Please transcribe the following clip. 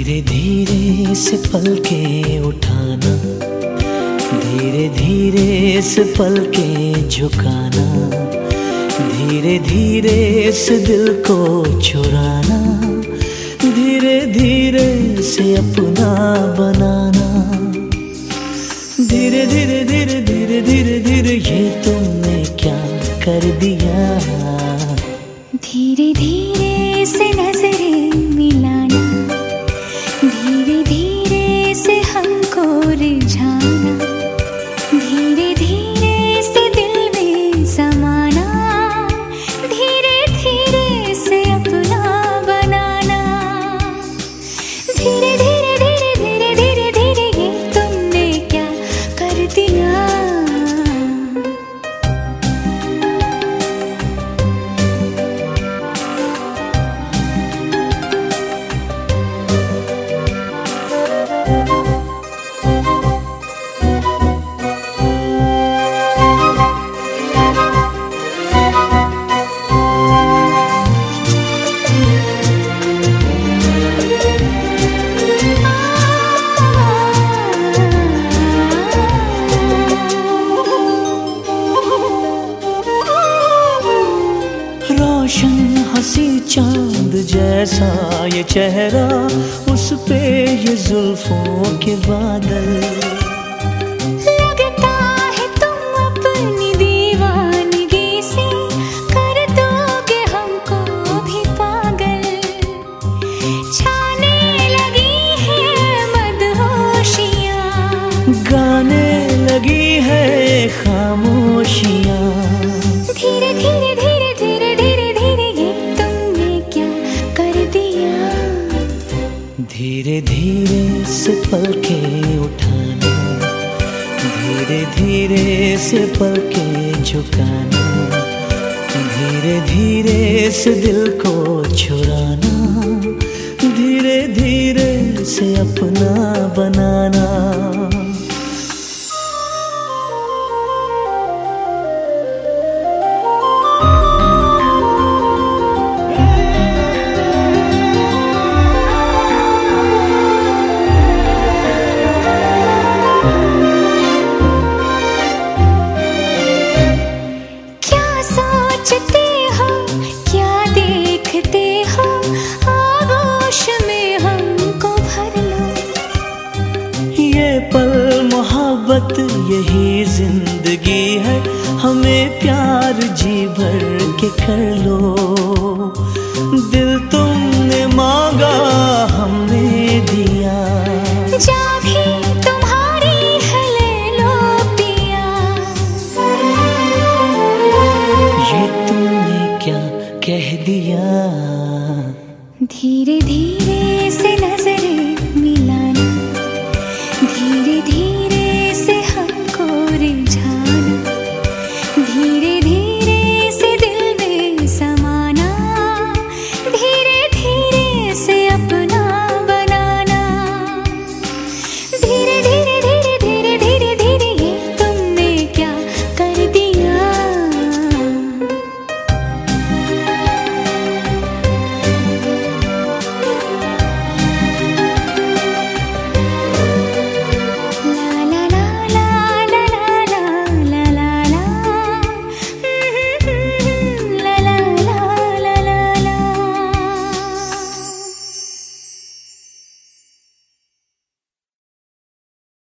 धीरे धीरे से पलके उठाना, धीरे धीरे से पलके झुकाना, धीरे धीरे से दिल को चुराना, धीरे धीरे से अपना बनाना। धीरे धीरे धीरे धीरे धीरे धीरे ये तुमने क्या कर दिया। धीरे धीरे से नजरें मिलाना, धीरे धीरे से हमको रिझाना, धीरे धीरे से दिल में समाना, धीरे धीरे से अपना बनाना। धीरे धीरे धीरे धीरे धीरे धीरे ये तुमने क्या कर दिया। रोशन हंसी चांद जैसा ये चेहरा, उस पे ये जुल्फों के बादल। लगता है तुम अपनी दीवानगी से कर दोगे हमको भी पागल। छाने लगी है मदहोशियाँ, गाने लगी है खामोशियाँ। धीरे धीरे धीरे धीरे धीरे धीरे ये तुमने क्या कर दिया। धीरे धीरे से पलके उठाना, धीरे धीरे से पलके झुकाना, धीरे धीरे से दिल को चुराना, धीरे धीरे से अपना बनाना। सोचते हो क्या देखते हो, आगोश में हमको भर लो। ये पल मोहब्बत यही जिंदगी है, हमें प्यार जी भर के कर लो। दिल तुमने मांगा हमने दिया, जा भी तुम्हारी है ले लो पिया। ये तुमने क्या कह दिया। धीरे धीरे से